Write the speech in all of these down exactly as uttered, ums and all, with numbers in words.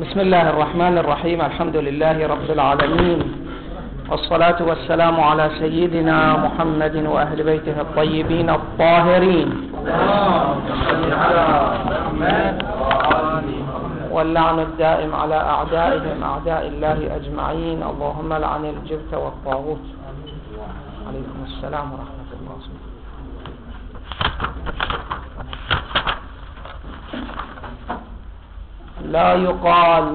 بسم الله الرحمن الرحيم. الحمد لله رب العالمين، والصلاة والسلام على سيدنا محمد وأهل بيته الطيبين الطاهرين، واللعن الدائم على أعدائهم أعداء الله أجمعين. اللهم لعن الجبت والطاغوت. عليكم السلام ورحمة الله. لا يقال،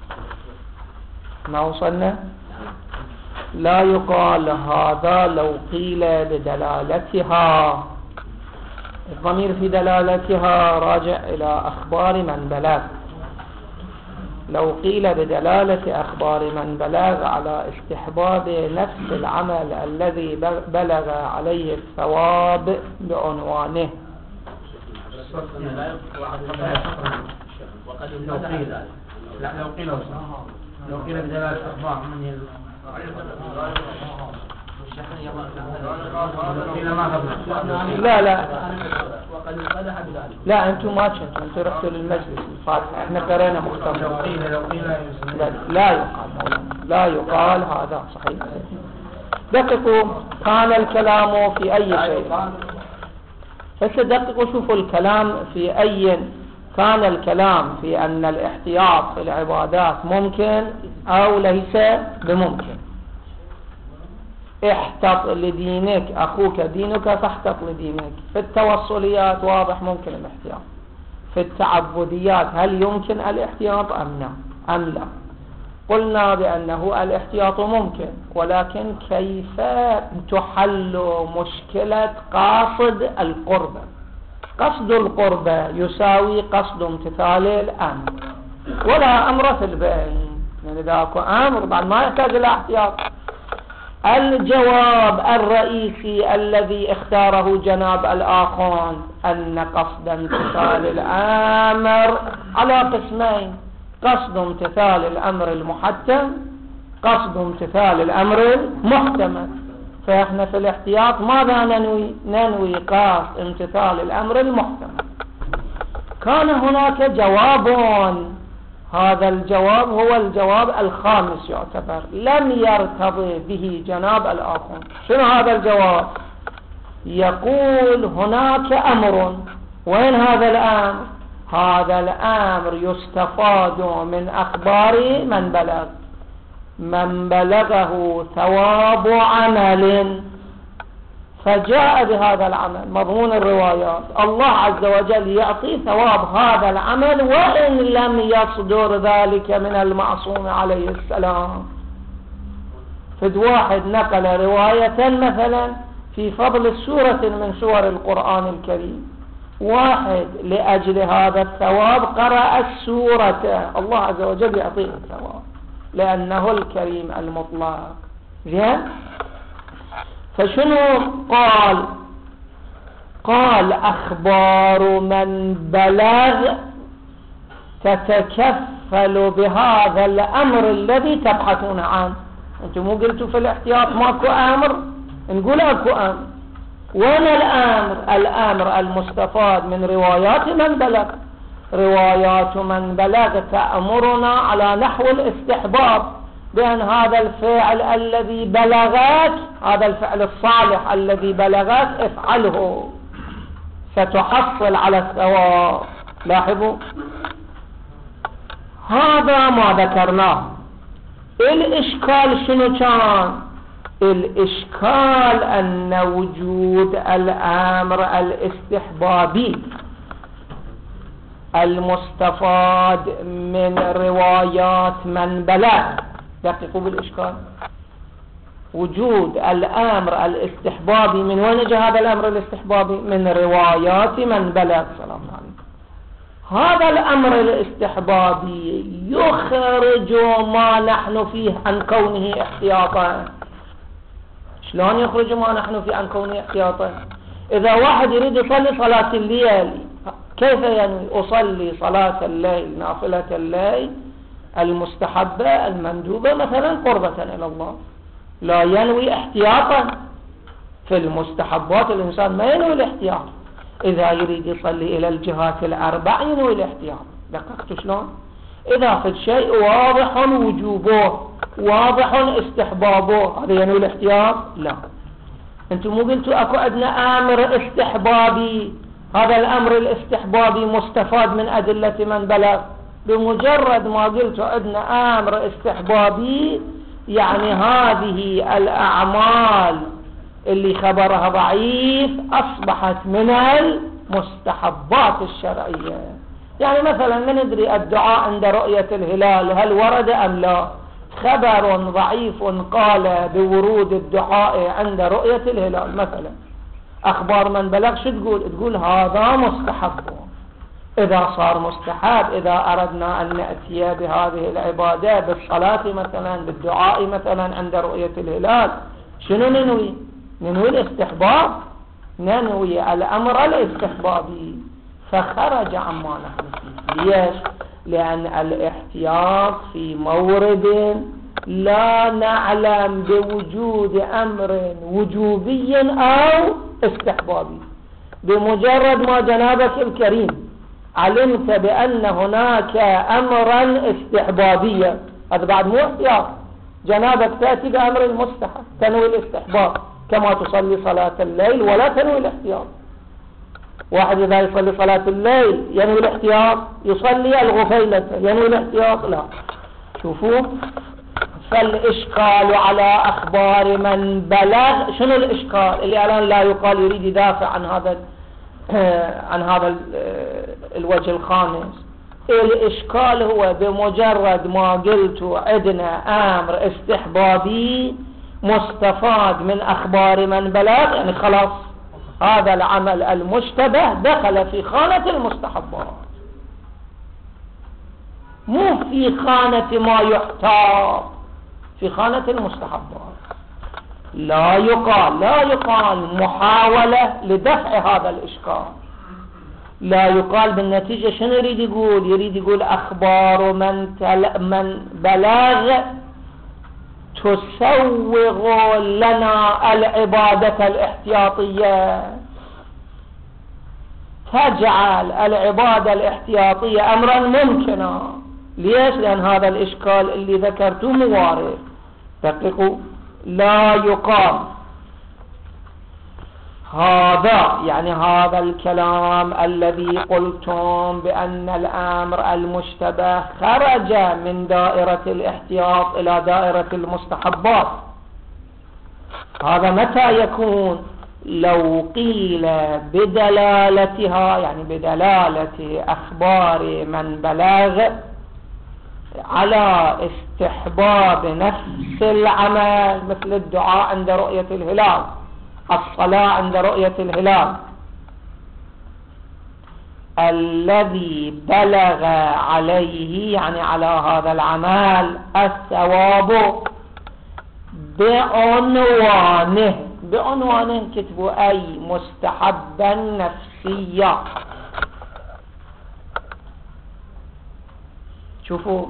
ما وصلنا؟ لا يقال هذا لو قيل بدلالتها. الضمير في دلالتها راجع إلى أخبار من بلغ. لو قيل بدلالة أخبار من بلغ على استحباب نفس العمل الذي بلغ عليه الثواب بعنوانه. وقد لو قيل لا لو قيل لو قيل بدلالة أخبار من لا لا لا أنتم ما كنتم، أنتم رحتوا للمجلس الفاتحة، احنا قرينا مختلف. لا يقال لا يقال هذا صحيح. دققوا، كان الكلام في أي شيء، فسدققوا شوفوا الكلام في أي. كان الكلام في أن الاحتياط في العبادات ممكن أو ليس بممكن. احتط لدينك أخوك دينك فاحتط لدينك. في التوصليات واضح ممكن الاحتياط. في التعبديات هل يمكن الاحتياط أم لا؟ أم لا؟ قلنا بأنه الاحتياط ممكن، ولكن كيف تحل مشكلة قاصد القربة؟ قصد القربة يساوي قصد امتثال الأمر، ولا أمر في البين، يعني ذاك أمر بعد ما يحتاج إلى احتياط. الجواب الرئيسي الذي اختاره جناب الآخون أن قصد امتثال الأمر على قسمين: قصد امتثال الأمر المحتم، قصد امتثال الأمر المحتمل. فإحنا في الاحتياط ماذا ننوي؟ ننوي قصد امتثال الأمر المحتمل. كان هناك جواب، هذا الجواب هو الجواب الخامس يعتبر، لم يرتضي به جناب الآخر. شنو هذا الجواب؟ يقول هناك أمر. وين هذا الأمر؟ هذا الأمر يستفاد من أخبار من بلغ. من بلغه ثواب عمل فجاء بهذا العمل، مضمون الروايات الله عز وجل يعطي ثواب هذا العمل وإن لم يصدر ذلك من المعصوم عليه السلام. فد واحد نقل رواية مثلا في فضل سورة من سور القرآن الكريم، واحد لأجل هذا الثواب قرأ السورة، الله عز وجل يعطيه الثواب لأنه الكريم المطلق. زين؟ فشنو قال؟ قال أخبار من بلغ تتكفل بهذا الأمر الذي تبحثون عنه. أنتم مو قلتوا في الاحتياط ماكو أمر؟ نقول أكو أمر. وين الأمر؟ الأمر المستفاد من روايات من بلغ. روايات من بلغ تأمرنا على نحو الاستحباب، بأن هذا الفعل الذي بلغك، هذا الفعل الصالح الذي بلغك افعله ستحصل على الثواب. لاحظوا هذا ما ذكرناه. الإشكال شنو كان؟ الإشكال أن وجود الأمر الاستحبابي المستفاد من روايات من بلغ. دققوا بالإشكال. وجود الأمر الاستحبابي، من وين جاء هذا الأمر الاستحبابي؟ من روايات من بلغ. سلام عليكم. هذا الأمر الاستحبابي يخرج ما نحن فيه عن كونه احتياطا. شلون يخرج ما نحن فيه عن كونه احتياطا؟ إذا واحد يريد يصلي صلاة الليل، كيف يعني أصلي صلاة الليل نافلة الليل المستحبة المندوبة مثلا قربة إلى الله؟ لا ينوي احتياطا. في المستحبات الإنسان ما ينوي الاحتياط. إذا يريد يصلي إلى الجهات الأربع ينوي الاحتياط. دققت شلون؟ إذا في الشيء واضح وجوبه واضح استحبابه هذا ينوي الاحتياط؟ لا. انتم مو قلتوا اكو عندنا امر استحبابي، هذا الامر الاستحبابي مستفاد من ادلة من بلغ. بمجرد ما قلتوا عندنا امر استحبابي يعني هذه الاعمال اللي خبرها ضعيف اصبحت من المستحبات الشرعية. يعني مثلا ندري الدعاء عند رؤية الهلال هل ورد ام لا؟ خبر ضعيف قال بورود الدعاء عند رؤية الهلال مثلا، اخبار من بلغ شو تقول؟ تقول هذا مستحب. اذا صار مستحب، اذا اردنا ان نأتي بهذه العبادة بالصلاة مثلا بالدعاء مثلا عند رؤية الهلال شنو ننوي؟ ننوي الاستحباب، ننوي الامر الاستحبابي، فخرج عما نحن فيه. ليش؟ لأن الاحتياط في مورد لا نعلم بوجود أمر وجوبي أو استحبابي. بمجرد ما جنابك الكريم علمت بأن هناك أمرا استحبابيا، هذا بعد مو احتياط، جنابك تأتي بأمر المستحب تنوي الاستحباب كما تصلي صلاة الليل ولا تنوي الاحتياط. واحد إذا يصلي صلاة الليل ينوي الاحتياط، يصلي الغفيلة ينوي الاحتياط؟ لا. شوفوا، فالإشكال على أخبار من بلغ. شنو الإشكال اللي الآن لا يقال يريد يدافع عن هذا عن هذا الوجه الخامس؟ الإشكال هو بمجرد ما قلت عندنا أمر استحبابي مستفاد من أخبار من بلغ يعني خلاص هذا العمل المشتبه دخل في خانة المستحبات، مو في خانة ما يحتاط، في خانة المستحبات. لا يقال لا يقال محاولة لدفع هذا الإشكال، لا يقال بالنتيجة شنو يريد يقول؟ يريد يقول أخبار من, تل من بلغ تسوغ لنا العبادة الاحتياطية، تجعل العبادة الاحتياطية أمرا ممكنا. ليش؟ لأن هذا الإشكال اللي ذكرته موارد. دقيقوا، لا يقال هذا يعني هذا الكلام الذي قلتم بأن الأمر المشتبه خرج من دائرة الاحتياط إلى دائرة المستحبات، هذا متى يكون؟ لو قيل بدلالتها يعني بدلالة أخبار من بلغ على استحباب نفس العمل، مثل الدعاء عند رؤية الهلال، الصلاة عند رؤية الهلال، الذي بلغ عليه يعني على هذا العمل الثواب بعنوانه، بعنوانه كتبوا أي مستحبا نفسيا. شوفوا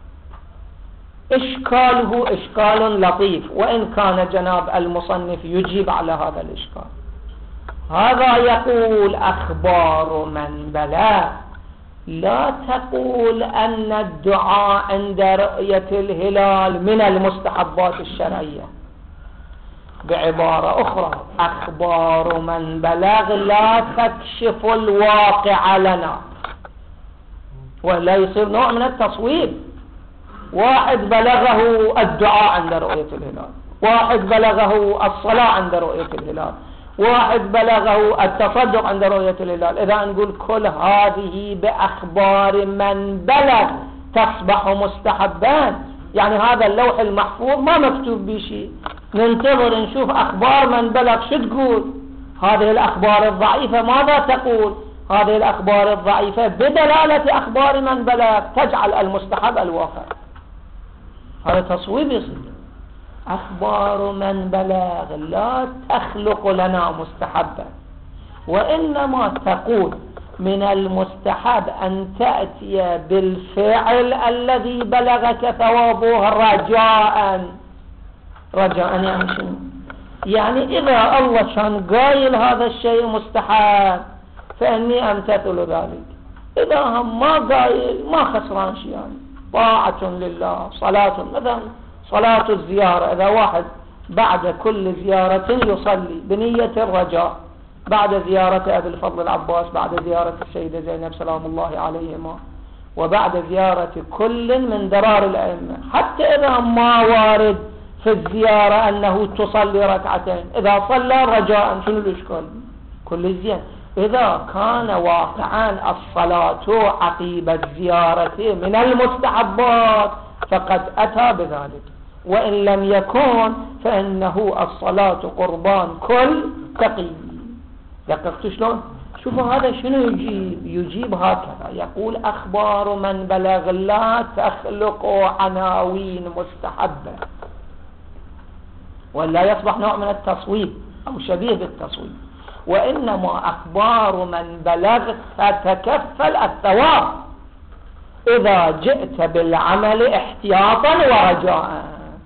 إشكاله إشكال لطيف، وإن كان جناب المصنف يجيب على هذا الإشكال. هذا يقول أخبار من بلغ، لا تقول أن الدعاء عند رؤية الهلال من المستحبات الشرعية. بعبارة أخرى أخبار من بلغ لا تكشف الواقع لنا، ولا يصير نوع من التصويب. واحد بلغه الدعاء عند رؤية الهلال، واحد بلغه الصلاة عند رؤية الهلال، واحد بلغه التصدق عند رؤية الهلال. إذا نقول كل هذه بأخبار من بلغ تصبح مستحبان، يعني هذا اللوح المحفوظ ما مكتوب بشيء، ننتظر نشوف أخبار من بلغ شو تقول. هذه الأخبار الضعيفة ماذا تقول؟ هذه الأخبار الضعيفة بدلالة أخبار من بلغ تجعل المستحب الواقع. هذا تصويب يصير. أخبار من بلغ لا تخلق لنا مستحبا، وإنما تقول من المستحب أن تأتي بالفعل الذي بلغك ثوابه رجاء. رجاء يعني شنو؟ يعني إذا الله كان قايل هذا الشيء مستحب فإني أمتثل ذلك، إذا هم ما قايل ما خسران شيء، يعني طاعة لله، صلاة مثلا صلاة الزيارة، إذا واحد بعد كل زيارة يصلي بنية الرجاء، بعد زيارة أبي الفضل العباس، بعد زيارة السيدة زينب سلام الله عليهما، وبعد زيارة كل من درار الأئمة، حتى إذا ما وارد في الزيارة أنه تصلي ركعتين، إذا صلى رجاء شنو الإشكال؟ كل زين. إذا كان واقعا الصلاة عقيب الزيارة من المستحبات فقد أتى بذلك، وإن لم يكن فإنه الصلاة قربان كل تقي. دققت شلون؟ شوفوا هذا شنو يجيب؟ يجيب هكذا، يقول أخبار من بلغ لا تخلق عناوين مستحبة، ولا يصبح نوع من التصويب أو شبيه بالتصويب، وإنما أخبار من بلغ تتكفل الثواب إذا جئت بالعمل احتياطا ورجاء.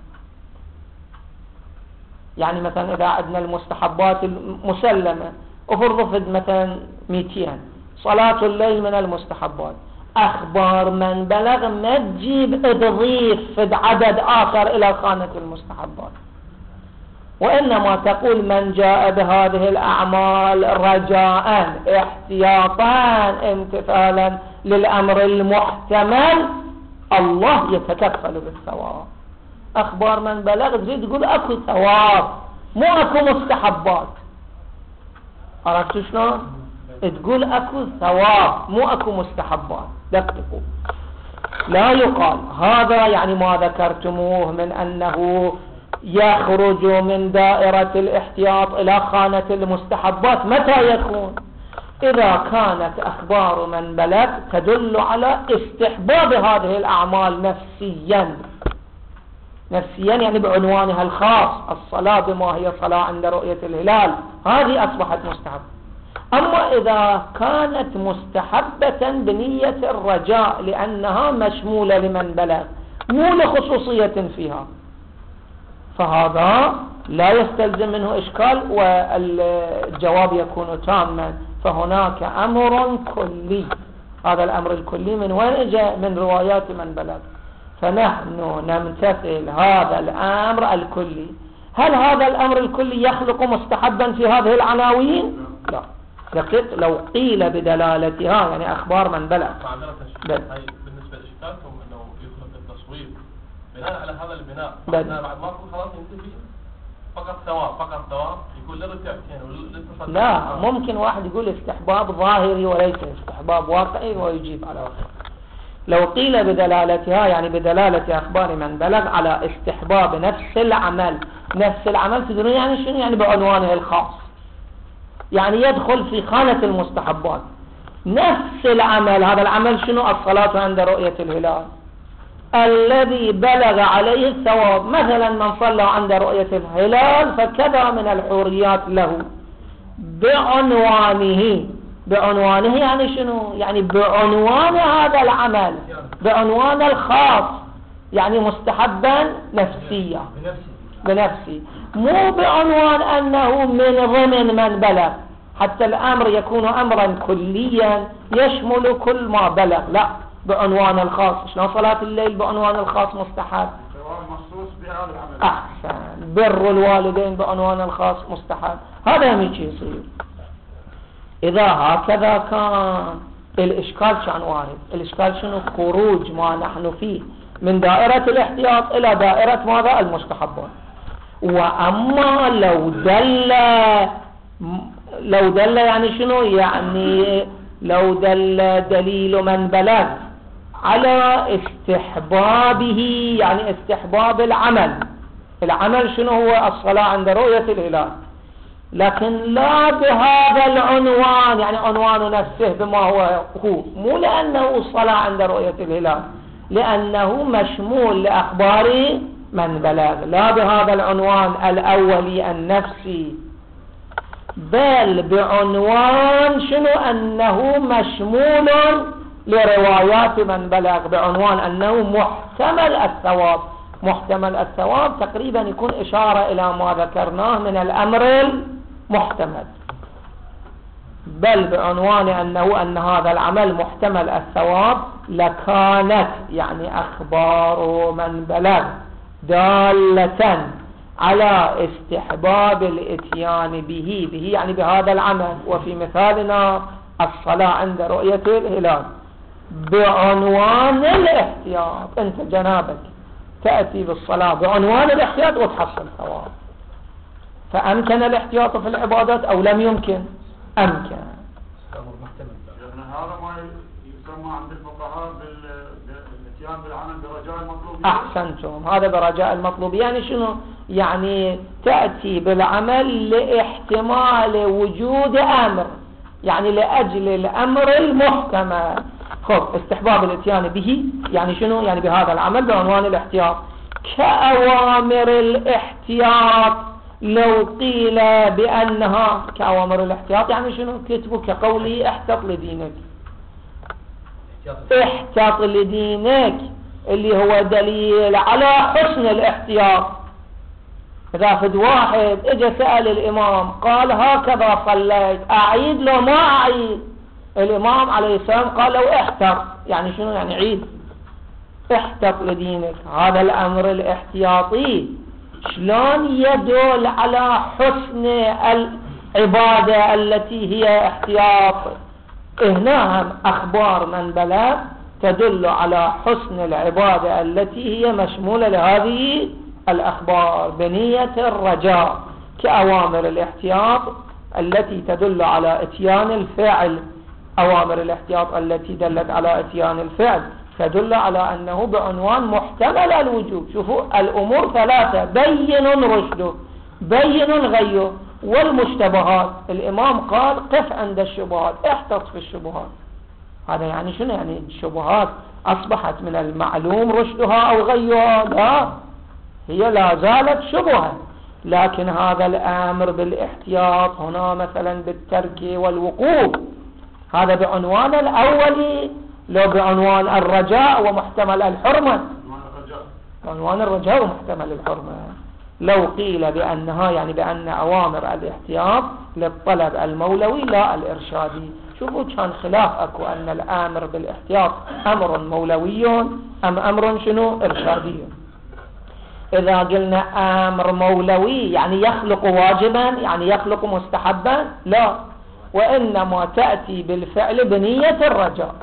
يعني مثلا إذا عندنا المستحبات المسلمة أفرض فد مثلا مئتين، صلاة الليل من المستحبات، أخبار من بلغ ما تجيب تضيف فد عدد آخر إلى خانة المستحبات، وإنما تقول من جاء بهذه الأعمال رجاء احتياطا امتثالا للأمر المحتمل الله يتكفل بالثواب. أخبار من بلغ تريد تقول أكو ثواب مو أكو مستحبات، عرفتوا شلون؟ تقول أكو ثواب مو أكو مستحبات. دققوا، لا يقال هذا يعني ما ذكرتموه من أنه يخرج من دائرة الاحتياط إلى خانة المستحبات. متى يكون؟ إذا كانت أخبار من بلغ تدل على استحباب هذه الأعمال نفسيا، نفسيا يعني بعنوانها الخاص، الصلاة بما هي صلاة عند رؤية الهلال، هذه أصبحت مستحبة. أما إذا كانت مستحبة بنية الرجاء لأنها مشمولة لمن بلغ مو لخصوصية فيها، فهذا لا يستلزم منه إشكال والجواب يكون تاما. فهناك أمر كلي، هذا الأمر الكلي من وين جاء؟ من روايات من بلغ، فنحن نمتثل هذا الأمر الكلي. هل هذا الأمر الكلي يخلق مستحبا في هذه العناوين؟ لا. لقد لو قيل بدلالتها يعني أخبار من بلغ بالنسبة لإشكالكم أنه يخلق التصوير بناء على هذا البناء، بعد ما أكون خلاص ينتهي فقط ثواب، فقط ثواب يكون للركعتين وللتصدق. لا، ممكن واحد يقول استحباب ظاهري وليس استحباب واقعي ويجيب على واقع. لو قيل بدلالتها يعني بدلالة أخبار من بلغ على استحباب نفس العمل، نفس العمل تدرون يعني شنو؟ يعني بعنوانه الخاص، يعني يدخل في خانة المستحبات. نفس العمل، هذا العمل شنو؟ الصلاة عند رؤية الهلال الذي بلغ عليه الثواب. مثلا من صلى عند رؤية الهلال فكذا من الحوريات له بعنوانه. بعنوانه يعني شنو؟ يعني بعنوان هذا العمل، بعنوان الخاص، يعني مستحبا نفسيا بنفسي، مو بعنوان أنه من ضمن من بلغ. حتى الأمر يكون أمرا كليا يشمل كل ما بلغ، لا، بعنوان الخاص. شلون صلاة الليل بعنوان الخاص مستحب؟ أحسن. بر الوالدين بعنوان الخاص مستحب. هذا يمشي يصير. إذا هكذا كان الإشكال كان وارد. الإشكال شنو؟ خروج ما نحن فيه من دائرة الاحتياط إلى دائرة ماذا؟ المستحبات. وأما لو دل لو دل يعني شنو؟ يعني لو دل دليل من بلغ على استحبابه، يعني استحباب العمل. العمل شنو هو؟ الصلاة عند رؤية الهلال، لكن لا بهذا العنوان، يعني عنوان نفسه بما هو هو، مو لأنه الصلاة عند رؤية الهلال، لأنه مشمول لأخبار من بلغ، لا بهذا العنوان الأولي النفسي، بل بعنوان شنو؟ أنه مشمول لروايات من بلغ، بعنوان أنه محتمل الثواب. محتمل الثواب تقريبا يكون إشارة إلى ما ذكرناه من الأمر المحتمل. بل بعنوان أنه أن هذا العمل محتمل الثواب لكانت يعني أخبار من بلغ دالة على استحباب الاتيان به به يعني بهذا العمل. وفي مثالنا الصلاة عند رؤية الهلال بعنوان الاحتياط، أنت جنابك تأتي بالصلاة بعنوان الاحتياط وتحصل ثواب. فأمكن الاحتياط في العبادات أو لم يمكن؟ أمكن. هذا ما يسمى عند الفقهاء بالاتيان بالعمل برجاء المطلوب. أحسنتم، هذا برجاء المطلوب. يعني شنو؟ يعني تأتي بالعمل لاحتمال وجود أمر، يعني لأجل الأمر المحتمل. خب استحباب الاتيان به يعني شنو؟ يعني بهذا العمل بعنوان الاحتياط، كأوامر الاحتياط. لو قيل بأنها كأوامر الاحتياط يعني شنو؟ كتبوا كقوله احتط لدينك، احتط لدينك اللي هو دليل على حسن الاحتياط. إذا فد واحد اجى سأل الإمام قال هكذا صليت أعيد لو ما أعيد؟ الإمام عليه السلام قال لو احتط، يعني شنو؟ يعني عيد. احتط لدينك، هذا الأمر الاحتياطي شلون يدل على حسن العبادة التي هي احتياط؟ هنا أخبار من بلغ تدل على حسن العبادة التي هي مشمولة لهذه الأخبار بنية الرجاء، كأوامر الاحتياط التي تدل على اتيان الفعل. أوامر الاحتياط التي دلت على اتيان الفعل تدل على أنه بعنوان محتمل الوجوب. شوفوا الأمور ثلاثة: بين رشده، بين غيه، والمشتبهات. الإمام قال قف عند الشبهات، احتط في الشبهات. هذا يعني شنو؟ يعني الشبهات أصبحت من المعلوم رشدها أو غيها؟ لا، هي لا زالت شبهة. لكن هذا الأمر بالاحتياط هنا مثلا بالترك والوقوف، هذا بعنوان الأولي. لو بعنوان الرجاء ومحتمل الحرمة، بعنوان الرجاء ومحتمل الحرمة. لو قيل بأنها يعني بأن أوامر الاحتياط للطلب المولوي لا الإرشادي. شوفوا كان خلاف أكو أن الأمر بالاحتياط أمر مولوي أم أمر شنو؟ إرشادي. إذا قلنا أمر مولوي يعني يخلق واجبا، يعني يخلق مستحبا؟ لا، وإنما تأتي بالفعل بنية الرجاء.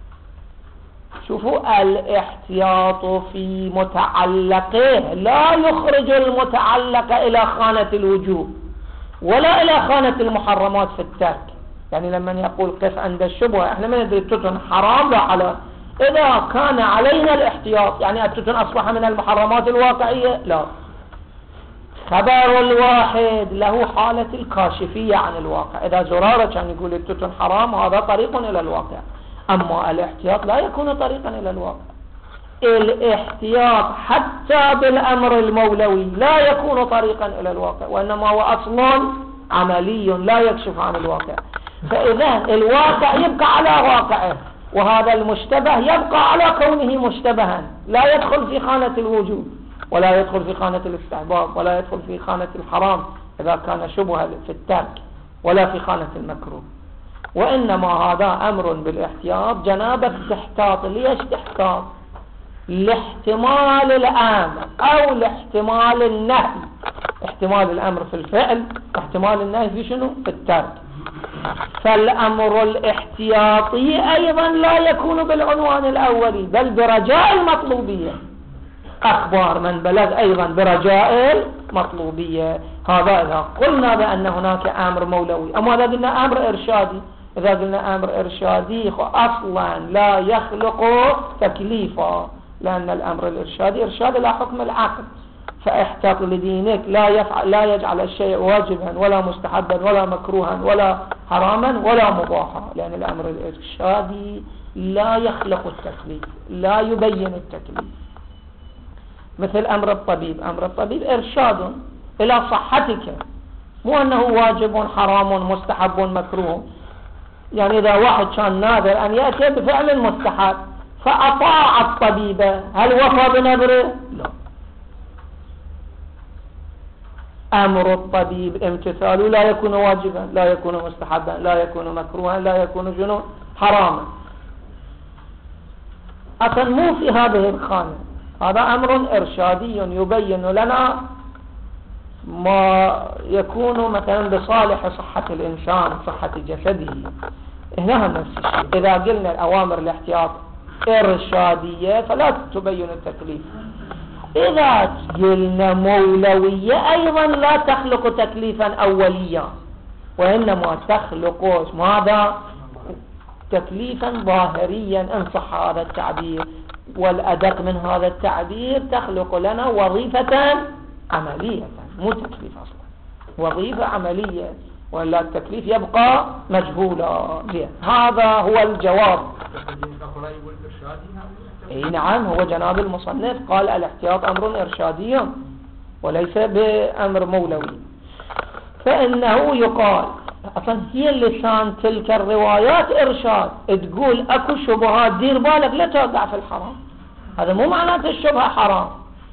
شوفوا الاحتياط في متعلقه لا يخرج المتعلق إلى خانة الوجوب ولا إلى خانة المحرمات في الترك. يعني لما يقول قف عند الشبهة، احنا ما ندري التتن حرام لا حلال. إذا كان علينا الاحتياط يعني التتن أصبح من المحرمات الواقعية؟ لا. خبر الواحد له حالة الكاشفية عن الواقع. إذا زرارة كان يقول التتن حرام هذا طريق إلى الواقع، أما الاحتياط لا يكون طريقا إلى الواقع. الاحتياط حتى بالأمر المولوي لا يكون طريقا إلى الواقع، وإنما هو أصل عملي لا يكشف عن الواقع. فإذا الواقع يبقى على واقعه، وهذا المشتبه يبقى على كونه مشتبها، لا يدخل في خانة الوجوب ولا يدخل في خانة الاستحباب ولا يدخل في خانة الحرام إذا كان شبهة في الترك، ولا في خانة المكروه. وإنما هذا أمر بالاحتياط. جنابك تحتاط. ليش تحتاط؟ لاحتمال الأمر أو لاحتمال النهي. احتمال الأمر في الفعل، احتمال النهي في شنو؟ في الترك. فالأمر الاحتياطي أيضا لا يكون بالعنوان الأولي بل برجاء المطلوبية. أخبار من بلغ أيضا برجاء المطلوبية. هذا إذا قلنا بأن هناك أمر مولوي. أما إذا قلنا أمر إرشادي، إذا قلنا أمر إرشادي أصلا لا يخلق تكليفا، لأن الأمر الإرشادي إرشاد لا حكم العقل. فاحتاط لدينك لا يفعل لا يجعل الشيء واجبا ولا مستحبا ولا مكروها ولا حراما ولا مباحا، لأن الأمر الإرشادي لا يخلق التكليف، لا يبين التكليف. مثل أمر الطبيب. أمر الطبيب إرشاد إلى صحتك، مو أنه واجب حرام مستحب مكروه. يعني إذا واحد كان ناذر أن يأتي بفعل مستحب فأطاع الطبيب، هل وفى بنذره؟ لا. أمر الطبيب امتثاله لا يكون واجبا، لا يكون مستحبا، لا يكون مكروها، لا يكون جنون حراما. أصلا مو في هذه الخانة. هذا أمر إرشادي يبين لنا ما يكون مثلا لصالح صحة الإنسان، صحة جسده. هنا نفس الشيء. إذا قلنا الأوامر الاحتياط إرشادية فلا تبين التكليف. إذا قلنا مولوية أيضا لا تخلق تكليفا أوليا، وإنما تخلق ماذا؟ تكليفا ظاهريا إن صح هذا التعبير، والأدق من هذا التعبير تخلق لنا وظيفة عملية، مو تكليف أصلا، وظيفة عملية، ولا التكليف يبقى مجهولا. هذا هو الجواب. اي نعم، هو جناب المصنف قال الاحتياط أمر إرشادي وليس بأمر مولوي. فإنه يقال أصلا هي اللسان تلك الروايات إرشاد، تقول أكو شبهات دير بالك لا توقع في الحرام. هذا مو معناته الشبهة حرام،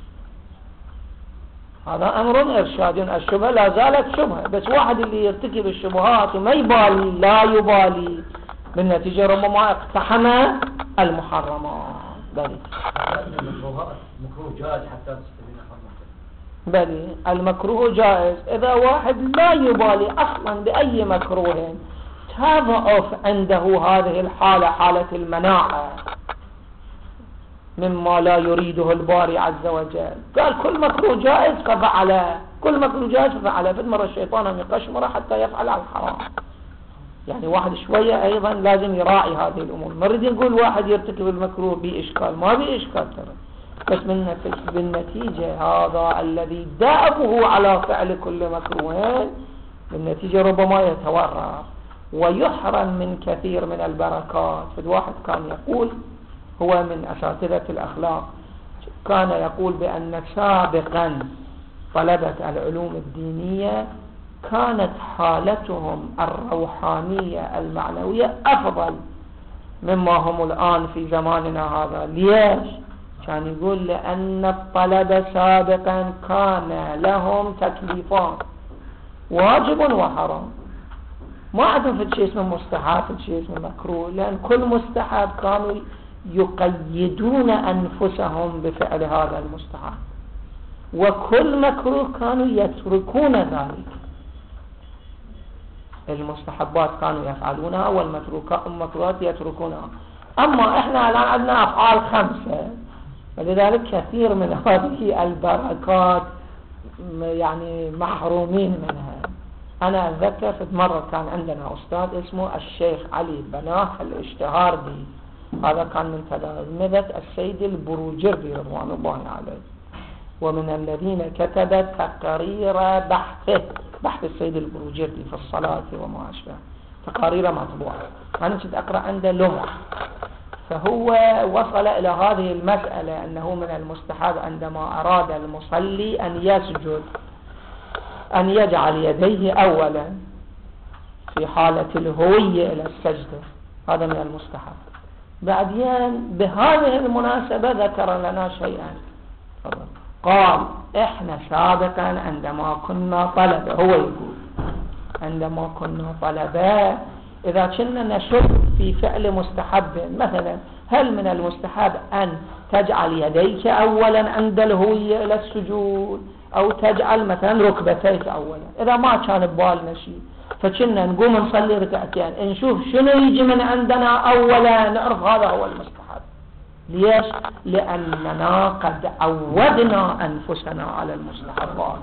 هذا أمر إرشادي. الشبهة لا زالت شبهة، بس واحد اللي يرتكب الشبهات وما يبالي، لا يبالي، بالنتيجة ربما اقتحم المحرمات. بلي المكروه جائز حتى بلي المكروه جائز إذا واحد لا يبالي أصلا بأي مكروه، تضعف عنده هذه الحالة، حالة المناعة مما لا يريده الباري عز وجل. قال كل مكروه جائز ففعله، كل مكروه جائز ففعله، فدمر الشيطان يقشمره حتى يفعل الحرام. يعني واحد شوية أيضا لازم يراعي هذه الأمور. نريد نقول واحد يرتكب المكروه بإشكال، ما بإشكال ترى، بس من بالنتيجة هذا الذي دأبه على فعل كل مكروه بالنتيجة ربما يتورع ويحرم من كثير من البركات. فالواحد كان يقول، هو من أساتذة الأخلاق، كان يقول بأن سابقا طلبة العلوم الدينية كانت حالتهم الروحانية المعنوية أفضل مما هم الآن في زماننا هذا. ليش؟ كان يقول لأن الطلبة سابقا كان لهم تكليفان، واجب وحرام، ما عندهم في شيء اسمه مستحب، في شيء اسمه مكروه، لأن كل مستحب كانوا يقيدون أنفسهم بفعل هذا المستحب، وكل مكروه كانوا يتركون ذلك. المستحبات كانوا يفعلونها والمكروهات يتركونها. أما إحنا الآن عندنا أفعال خمسة، ولذلك كثير من هذه البركات يعني محرومين منها. أنا أتذكر في مرة كان عندنا أستاذ اسمه الشيخ علي بناه الاشتهار به، هذا كان من تلامذة السيد البروجردي رضوان الله عليه، ومن الذين كتب تقارير بحثه، بحث السيد البروجردي في الصلاة وما أشبه، تقارير مطبوعة. أنا كنت أقرأ عنده لمح، فهو وصل إلى هذه المسألة أنه من المستحب عندما أراد المصلي أن يسجد أن يجعل يديه أولا في حالة الهوية إلى السجدة، هذا من المستحب. بعدين بهذه المناسبة ذكر لنا شيئا، قال إحنا سابقا عندما كنا طلبة، هو يقول عندما كنا طلبة إذا كنا نشك في فعل مستحب، مثلا هل من المستحب أن تجعل يديك أولا عند الهوية إلى السجود، أو تجعل مثلا ركبتيك أولا، إذا ما كان ببالنا شيء فكنا نقوم نصلي ركعتين نشوف شنو يجي من عندنا أولا، نعرف هذا هو المستحب. ليش؟ لأننا قد عودنا أنفسنا على المستحبات.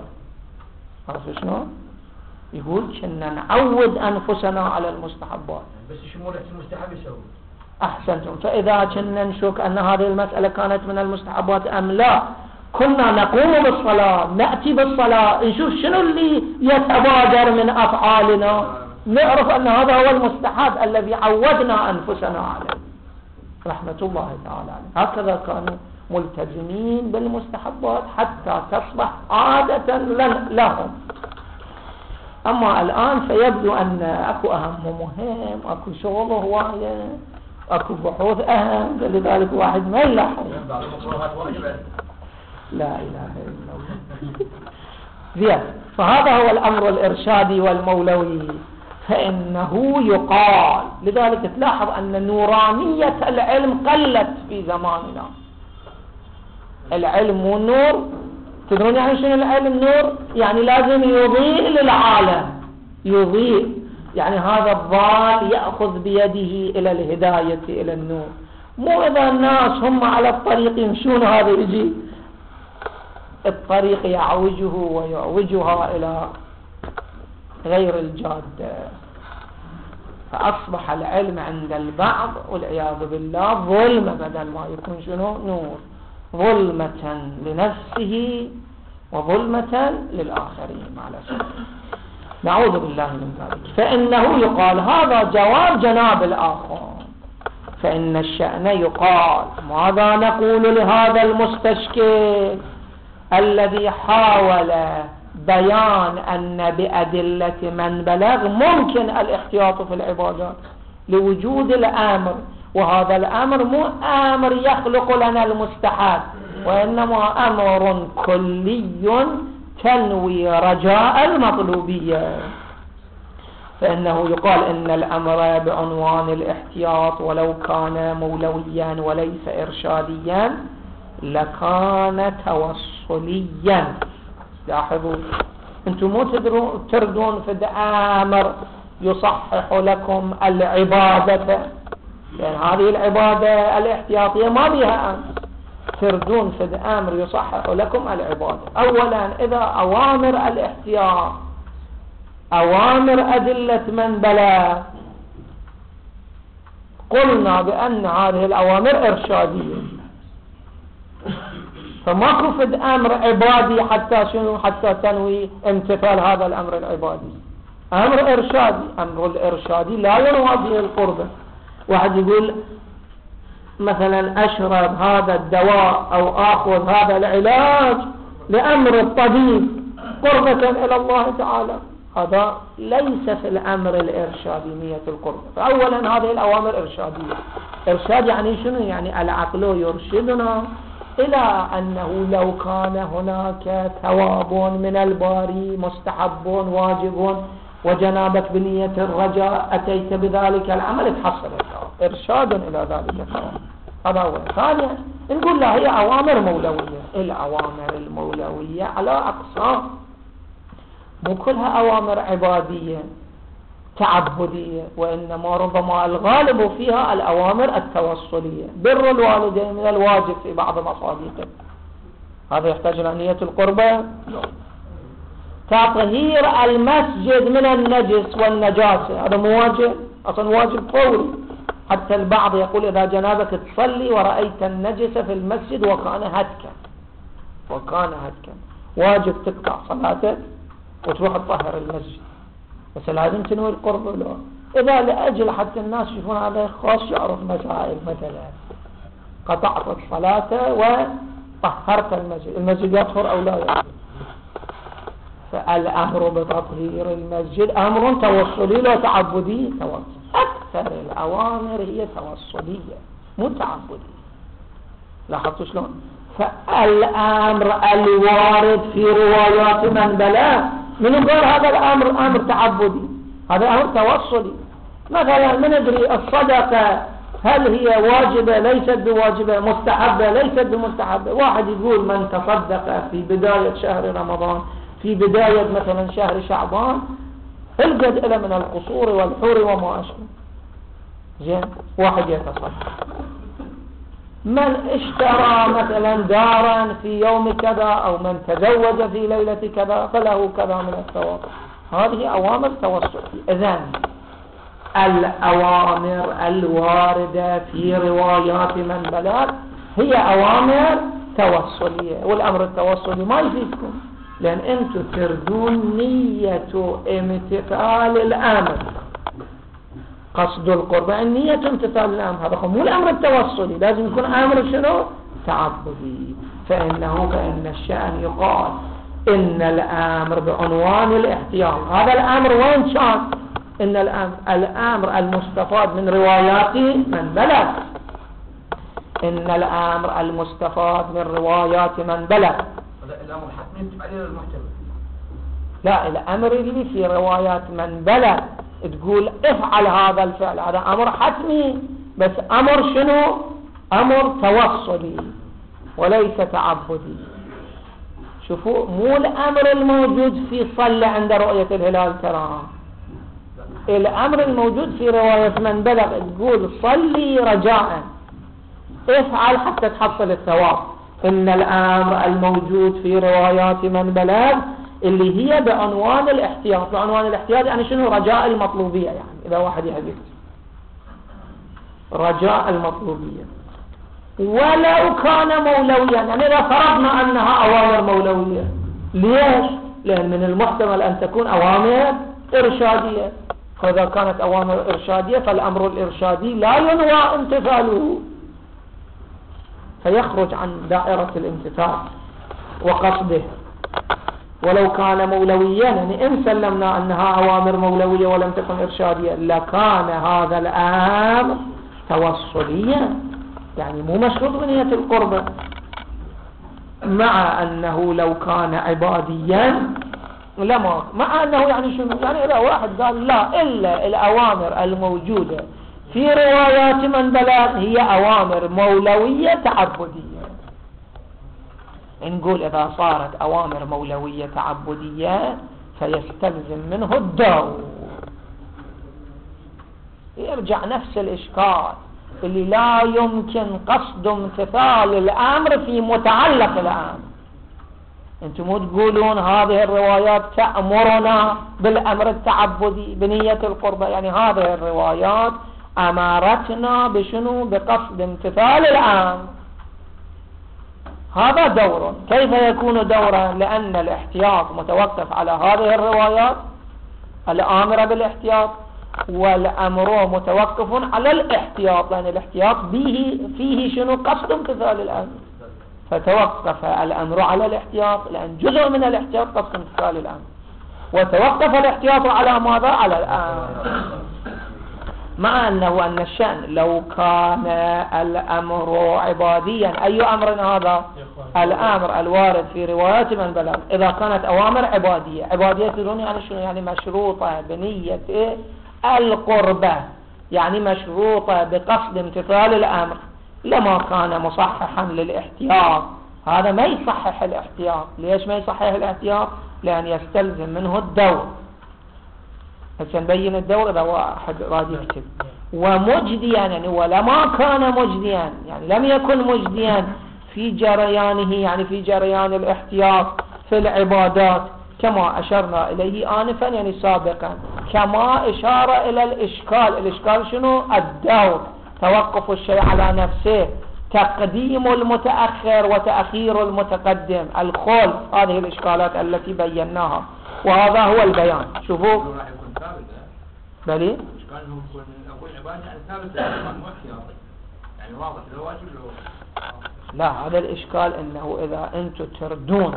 عرفت شنو؟ يقول كنا نعود أنفسنا على المستحبات. بس شمولة المستحب يسوي. أحسنتم. فإذا كنا نشك أن هذه المسألة كانت من المستحبات أم لا، كنا نقوم بالصلاة، نأتي بالصلاة، نشوف شنو اللي يتبادر من أفعالنا، نعرف أن هذا هو المستحب الذي عودنا أنفسنا عليه، رحمة الله تعالى عليه. هكذا كانوا ملتزمين بالمستحبات حتى تصبح عادة لهم. أما الآن فيبدو أن أكو أهم ومهم، أكو شغل هواية، أكو بحوث أهم، لذلك واحد ما يلاحظ. لا إله إلا الله. زين. فهذا هو الأمر الإرشادي والمولوي. فإنه يقال، لذلك تلاحظ أن نورانية العلم قلت في زماننا. العلم والنور، تدرون يعني شنو العلم؟ نور يعني لازم يضيء للعالم، يضيء يعني هذا الضال يأخذ بيده إلى الهداية إلى النور. مو إذا الناس هم على الطريق يمشون هذا يجي الطريق يعوجه ويعوجها إلى غير الجادة. فأصبح العلم عند البعض والعياذ بالله ظلمة بدل ما يكون شنو؟ نور. ظلمة لنفسه وظلمة للآخرين مع الأسف. نعوذ بالله من ذلك. فإنه يقال، هذا جواب جناب الآخر. فإن الشأن يقال، ماذا نقول لهذا المستشكل الذي حاول بيان أن بأدلة من بلغ ممكن الاحتياط في العبادات لوجود الأمر، وهذا الأمر مو أمر يخلق لنا المستحب، وإنما أمر كلي تنوي رجاء المطلوبية. فإنه يقال إن الأمر بعنوان الاحتياط ولو كان مولويا وليس إرشاديا لكان توصليا. لاحظوا، انتم مو تردون في الأمر يصحح لكم العبادة، لأن هذه العبادة الاحتياطية ما بها أمر. تردون في الأمر يصحح لكم العبادة. أولا إذا أوامر الاحتياط أوامر أدلة من بلغ، قلنا بأن هذه الأوامر إرشادية، فماكو في أمر عبادي حتى شنو؟ حتى تنوي امتثال هذا الأمر العبادي. أمر إرشادي. أمر الإرشادي لا ينوى به القربة. واحد يقول مثلا أشرب هذا الدواء أو أخذ هذا العلاج لأمر الطبيب قربة إلى الله تعالى، هذا ليس في الأمر الإرشادي نية القربة. فأولا هذه الأوامر إرشادية. إرشاد يعني شنو؟ يعني العقل يرشدنا إلى أنه لو كان هناك ثواب من الباري مستحب واجب وجنابك بنية الرجاء أتيت بذلك العمل تحصل الثواب. إرشاد إلى ذلك الثواب. هذا أولا. ثانيا نقول لا، هي أوامر مولوية. الأوامر المولوية على أقسام، مو كلها أوامر عبادية تعبدية، وإنما ربما الغالب فيها الأوامر التوصلية. بر الوالدين من الواجب في بعض مصادقه، هذا يحتاج إلى نية القربة. تطهير المسجد من النجس والنجاسة هذا مو واجب، أصلا واجب فوري. حتى البعض يقول إذا جنابك تصلي ورأيت النجس في المسجد وكان هتكا وكان هتكا واجب تقطع صلاتك وتروح تطهر المسجد، بس لازم تنوي القرب له. إذا لأجل حتى الناس يشوفون هذا خاص يعرف مسائل، مثلا قطعت الصلاة وطهرت المسجد، المسجد يطهر أو لا يطهر. فالأمر بتطهير المسجد أمر توصلي له تعبدي. توصل أكثر الأوامر هي توصلية مو تعبدية. لاحظتوا شلون؟ فالأمر الوارد في روايات من بلغ، من قال هذا الأمر أمر تعبدي، هذا أمر توصلي. مثلا من ندري الصدقة هل هي واجبة ليست بواجبة، مستحبة ليست بمستحبة. واحد يقول من تصدق في بداية شهر رمضان، في بداية مثلا شهر شعبان، القد إلى من القصور والحور وما أشبه. زين، واحد يتصدق. من اشترى مثلا دارا في يوم كذا، أو من تزوج في ليلة كذا فله كذا من الثواب. هذه أوامر توصلية. إذن الأوامر الواردة في روايات من بلغ هي أوامر توصلية. والأمر التوصلي ما يفيدكم، لأن أنتم تردون نية امتثال الأمر، قصد القربة نية امتثال الأمر، هذا مو الأمر التوصلي. لازم يكون أمر شنو؟ تعبدي. فإنه فإن الشأن يقال إن الأمر بعنوان الاحتياط. هذا الأمر وين كان؟ إن الأمر الأمر المستفاد من روايات من بلغ. إن الأمر المستفاد من روايات من بلغ. الأمر حتما يجب عليه المحتمل. لا، الأمر اللي في روايات من بلغ تقول افعل هذا الفعل هذا أمر حتمي، بس أمر شنو؟ أمر توصلي وليس تعبدي. شوفوا، مو الأمر الموجود في صلى عند رؤية الهلال ترى، الأمر الموجود في رواية من بلغ تقول صلي رجاء، افعل حتى تحصل الثواب. إن الأمر الموجود في روايات من بلغ اللي هي بعنوان الاحتياط. بعنوان الاحتياط يعني شنو؟ رجاء المطلوبية. يعني إذا واحد يحدث رجاء المطلوبية ولو كان مولويا، يعني إذا فرضنا أنها أوامر مولوية، ليش؟ لأن من المحتمل أن تكون أوامر إرشادية، فإذا كانت أوامر إرشادية فالأمر الإرشادي لا ينوى امتثاله، فيخرج عن دائرة الامتثال وقصده. ولو كان مولويا، يعني إن سلمنا أنها أوامر مولوية ولم تكن إرشادية، لكان هذا الأمر توصليا، يعني مو مشروط بنية القربة. مع أنه لو كان عباديا لما، مع أنه يعني شنو؟ يعني إذا واحد قال لا، إلا الأوامر الموجودة في روايات من بلغ هي أوامر مولوية تعبدية، نقول إذا صارت أوامر مولوية تعبدية فيستلزم منه الدور. يرجع نفس الإشكال اللي لا يمكن قصد امتثال الأمر في متعلق الأمر. انتم مو تقولون هذه الروايات تأمرنا بالأمر التعبدي بنية القربة، يعني هذه الروايات أمارتنا بشنو؟ بقصد امتثال الأمر. هذا دور. كيف يكون دورا؟ لأن الاحتياط متوقف على هذه الروايات الآمرة بالاحتياط، والأمر متوقف على الاحتياط، لأن الاحتياط به فيه شنو؟ قصد امتثال الأمر، فتوقف الأمر على الاحتياط لأن جزء من الاحتياط قصد امتثال الأمر، وتوقف الاحتياط على ماذا؟ على الأمر. مع أنه أن الشأن لو كان الأمر عباديا، أي أمر هذا؟ الأمر الوارد في روايات من بلغ إذا كانت أوامر عبادية. عبادية تدرون يعني شنو؟ يعني مشروطة بنية القربة، يعني مشروطة بقصد امتثال الأمر، لما كان مصححا للاحتياط. هذا ما يصحح الاحتياط. ليش ما يصحح الاحتياط؟ لأن يستلزم منه الدور. هسه نبين الدور إذا واحد راد يكتب. ومجديا، يعني ولما كان مجديا، يعني لم يكن مجديا في جريانه، يعني في جريان الاحتياط في العبادات، كما أشرنا إليه آنفا يعني سابقا، كما إشارة إلى الإشكال. الإشكال شنو؟ الدور، توقف الشيء على نفسه، تقديم المتأخر وتأخير المتقدم، الخلف. هذه الإشكالات التي بيناها، وهذا هو البيان. شوفوا بلي إشكالهم يكون أقول عبادة يعني ثابت الإشكال مو احتياطي، يعني واضح لو واجب لو. لا، هذا الإشكال إنه إذا أنتم تردون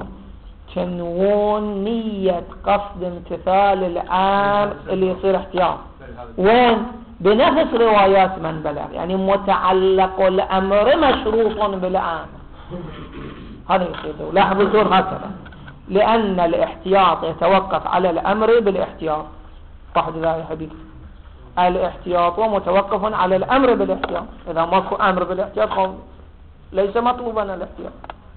تنوون نية قصد امتثال الأمر اللي يصير احتياط، وين؟ بنفس روايات من بلغ، يعني متعلق الأمر مشروط بالأمر. هذا يصير. لاحظوا دور هكذا، لأن الاحتياط يتوقف على الأمر بالاحتياط. واحد ذا يا حبيبي، الاحتياط متوقف على الأمر بالاحتياط. إذا ماكو أمر بالاحتياط ليس مطلوبا الاحتياط.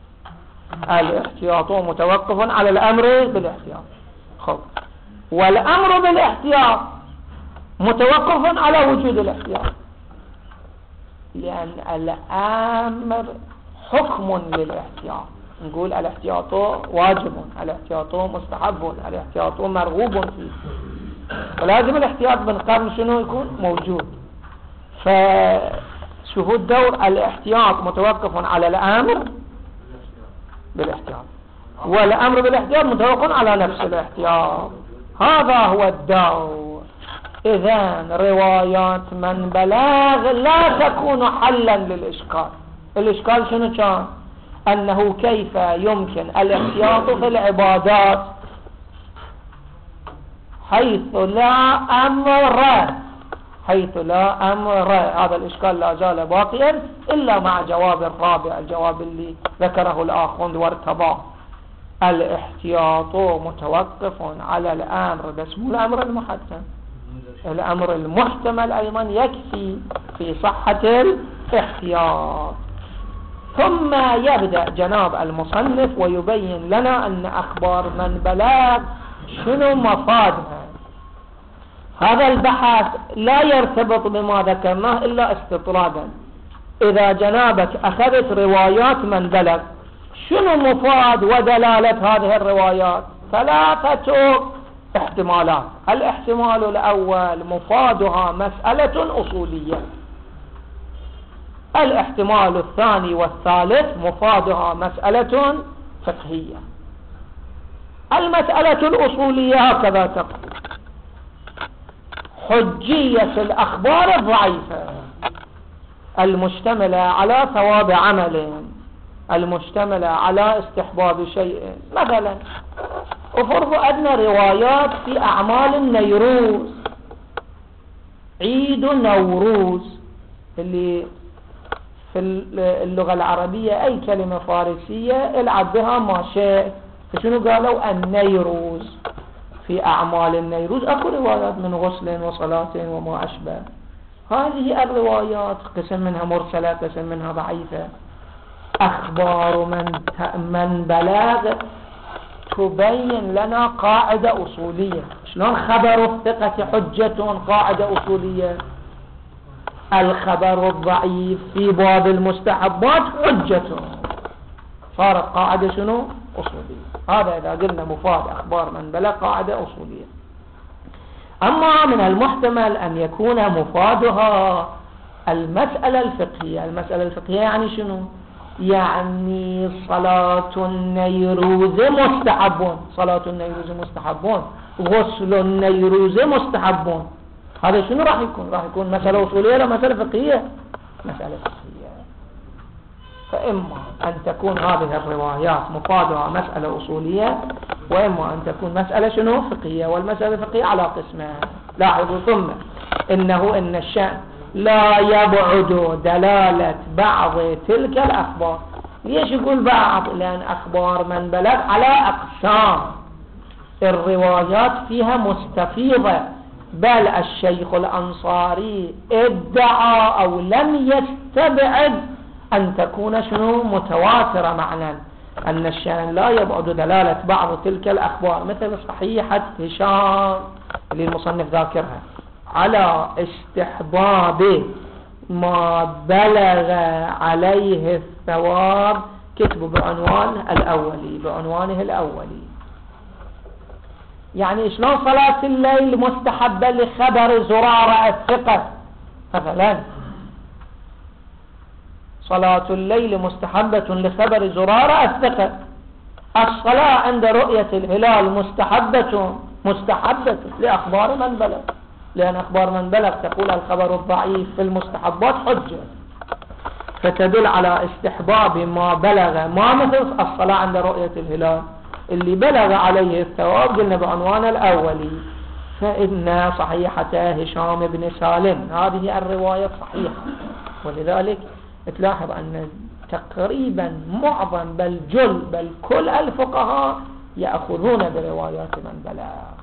الاحتياط متوقف على الأمر بالاحتياط. خب، والأمر بالاحتياط متوقف على وجود الاحتياط، لأن الأمر حكم للاحتياط. نقول الاحتياط واجب، الاحتياط مستحب، الاحتياط مرغوب فيه، ولازم الاحتياط بالقرن شنو يكون موجود. فشوفوا الدور، الاحتياط متوقف على الأمر بالاحتياط، والأمر بالاحتياط متوقف على نفس الاحتياط. هذا هو الدور. إذن روايات من بلغ لا تكون حلا للإشكال. الإشكال شنو كان؟ أنه كيف يمكن الاحتياط في العبادات حيث لا أمر، حيث لا أمر. هذا الإشكال لا زال باقيا إلا مع جواب الرابع، الجواب اللي ذكره الآخوند وارتضاه، الاحتياط متوقف على الأمر، ده اسمه الأمر المحتم. الأمر المحتمل أيضا يكفي في صحة الاحتياط. ثم يبدأ جناب المصنف ويبين لنا أن أخبار من بلغ شنو مفادها. هذا البحث لا يرتبط بما ذكرناه إلا استطرادا. إذا جنابك أخذت روايات من بلغ، شنو مفاد ودلالة هذه الروايات؟ ثلاثة احتمالات. الاحتمال الأول مفادها مسألة أصولية. الاحتمال الثاني والثالث مفادها مسألة فقهية. المسألة الأصولية هكذا تقول: حجية الأخبار الضعيفة المشتملة على ثواب عمل، المشتملة على استحباب شيء. مثلا افرض أدنى روايات في أعمال النيروز، عيد نوروز، اللي في اللغة العربية أي كلمة فارسية العب بها ما شاء. فشنو قالوا؟ النيروز. في أعمال النيروز أكو روايات من غسل وصلاة وما أشبه. هذه الروايات قسم منها مرسلة، قسم منها ضعيفة. أخبار من من بلاغ تبين لنا قاعدة أصولية. شلون خبر الثقة حجة؟ قاعدة أصولية. الخبر الضعيف في باب المستحبات حجة، صارت قاعدة شنو؟ أصولية. هذا إذا قلنا مفاد أخبار من بلغ قاعدة أصولية. أما من المحتمل أن يكون مفادها المسألة الفقهية. المسألة الفقهية يعني شنو؟ يعني صلاة النيروز مستحبون، صلاة النيروز مستحبون، غسل النيروز مستحبون. هذا شنو راح يكون؟ راح يكون مسألة أصولية ولا مسألة فقهية؟ مسألة فقهية. فإما أن تكون هذه الروايات مفادها مسألة أصولية، وإما أن تكون مسألة شنو؟ فقهية. والمسألة الفقهية على قسمين. لاحظوا: ثم إنه إن الشأن لا يبعد دلالة بعض تلك الأخبار. ليش يقول بعض؟ لأن أخبار من بلغ على أقسام، الروايات فيها مستفيضة. بل الشيخ الأنصاري ادعى أو لم يستبعد أن تكون شنو؟ متواترة، معنى أن الشأن لا يبعد دلالة بعض تلك الأخبار، مثل صحيحة هشام اللي المصنف ذاكرها، على استحباب ما بلغ عليه الثواب، كتبه بعنوان الأولي، بعنوانه الأولي. يعني شلون صلاة الليل مستحبة لخبر زرارة الثقة مثلا؟ صلاة الليل مستحبة لخبر زرارة الثقة. الصلاة عند رؤية الهلال مستحبة مستحبة لأخبار من بلغ، لأن أخبار من بلغ تقول الخبر الضعيف في المستحبات حجة، فتدل على استحباب ما بلغ، ما مثل الصلاة عند رؤية الهلال اللي بلغ عليه الثواب قلنا بعنوان الأولي. فإن صحيحة هشام بن سالم هذه الرواية صحيحة، ولذلك تلاحظ أن تقريبا معظم بل جل بل كل الفقهاء يأخذون بروايات من بلغ.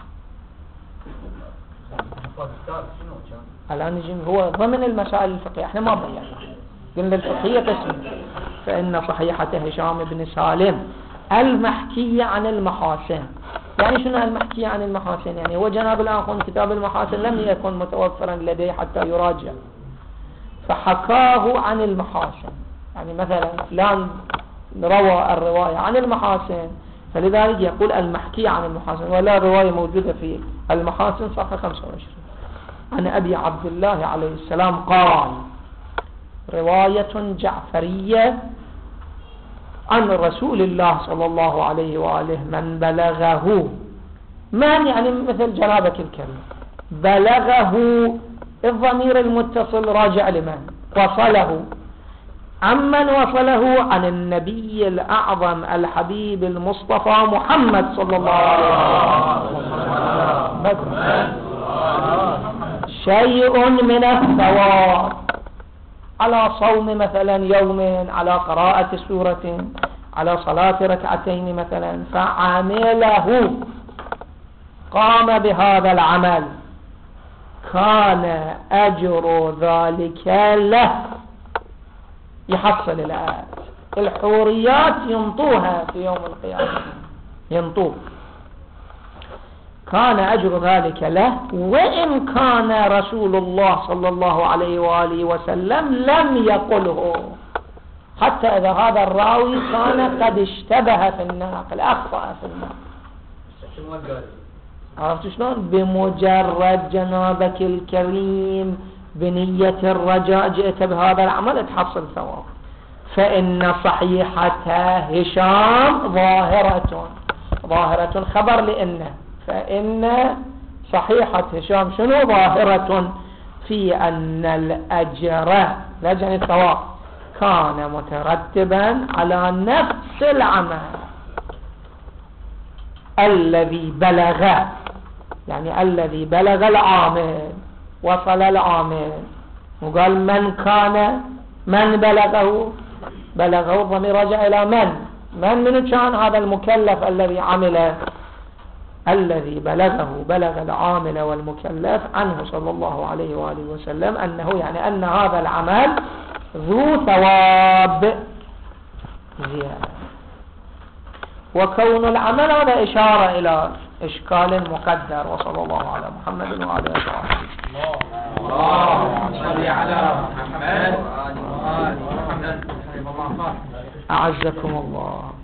الآن نجي هو ضمن المسائل الفقهية، احنا ما بينا قلنا الفقهية قسم. فإن صحيحة هشام بن سالم المحكية عن المحاسن. يعني شنو المحكية عن المحاسن؟ يعني هو جناب الآخر كتاب المحاسن لم يكن متوفرا لديه حتى يراجع، فحكاه عن المحاسن. يعني مثلا فلان روى الرواية عن المحاسن، فلذلك يقول المحكي عن المحاسن، ولا رواية موجودة في المحاسن صفحة خمسة وعشرين. عن أبي عبد الله عليه السلام قال: رواية جعفرية عن رسول الله صلى الله عليه وآله من بلغه. من يعني مثل جنابك الكريم، بلغه الضمير المتصل راجع لمن؟ وصله. عمن وصله؟ عن النبي الأعظم الحبيب المصطفى محمد صلى الله عليه وسلم. شيء من الثواب على صوم مثلا يوم، على قراءة سورة، على صلاة ركعتين مثلا فعمله، قام بهذا العمل، كان أجر ذلك له، يحصل الآيات. الحوريات ينطوها في يوم القيامة، ينطوه، كان أجر ذلك له، وإن كان رسول الله صلى الله عليه وآله وسلم لم يقله، حتى إذا هذا الراوي كان قد اشتبه في الناقل، أخطأ في الناقل. عرفت شلون؟ بمجرد جنابك الكريم بنية الرجاء جئت بهذا العمل تحصل ثواب. فإن صحيحة هشام ظاهرة، ظاهرة خبر لإنه، فإن صحيحة هشام شنو؟ ظاهرة في أن الأجر لجن الثواب كان مترتبا على نفس العمل الذي بلغ، يعني الذي بلغ العامل، وصل العامل، وقال من كان، من بلغه، بلغه الضمير رجع إلى من، من من كان هذا المكلف الذي عمل، الذي بلغه، بلغ العامل والمكلف عنه صلى الله عليه وآله وسلم أنه، يعني أن هذا العمل ذو ثواب زيادة. وكون العمل هذا إشارة إلى إشكال مقدر. وصلى الله على محمد وعلى آله وصحبه. اللهم صل على محمد وآل محمد. أعزكم الله.